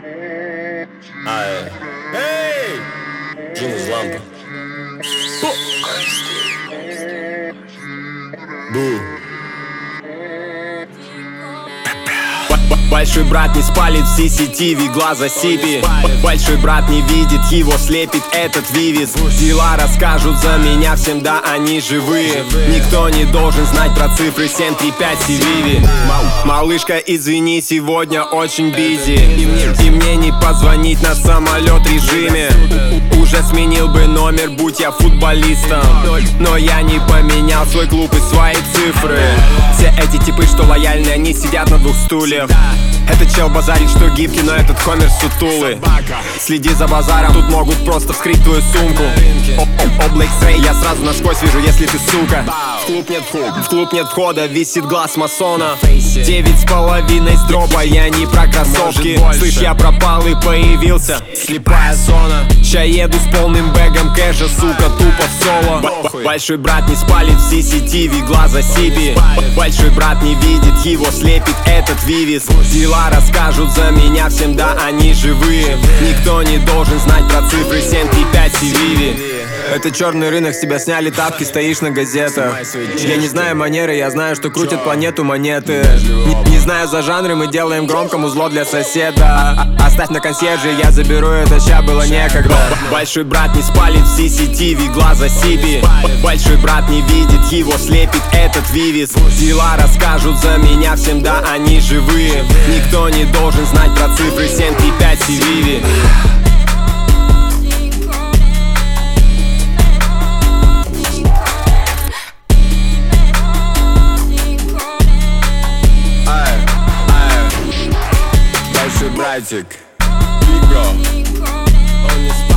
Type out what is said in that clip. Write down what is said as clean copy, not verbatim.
Эй! Джин из лампы. Бу. Большой брат не спалит в CCTV глаза Сипи. Большой брат не видит, его слепит этот вивис. Дела расскажут за меня всем, да, они живые. Никто не должен знать про цифры 7, 3, 5 Сививи. Малышка, извини, сегодня очень бизи. И мне не позвонить на самолет режиме. Уже сменил бы номер, будь я футболистом. Но я не поменял свой клуб и свои цифры. Все эти типы, что лояльны, они сидят на двух стульях. Этот чел базарит, что гибкий, но этот хомер сутулый. Следи за базаром, тут могут просто вскрыть твою сумку. Облэк Срей, я сразу насквозь вижу, если ты сука. В клуб нет входа, висит глаз масона. 9,5 с дропа, я не про кроссовки. Слышь, я пропал и появился, слепая зона. Ща еду с полным бэгом кэша, сука, тупо в соло. Большой брат не спалит в CCTV глаза Сипи. Большой брат не видит, его слепит этот вивис. Дела расскажут за меня всем, да, они живые. Никто не должен знать про цифры 7, 3, 5 Сививи. Это черный рынок, с тебя сняли тапки, стоишь на газетах. Я не знаю манеры, я знаю, что крутят планету монеты. Не знаю за жанры, мы делаем громко музло для соседа. Оставь на консьерже, я заберу это, ща было некогда. Большой брат не спалит в CCTV глаза Сипи. Большой брат не видит, его слепит этот вивис. Дела расскажут за меня всем, да, они живые. Никто не должен знать про цифры 7, 3, 5 Сививи. Большой братик, Биго, он не спит.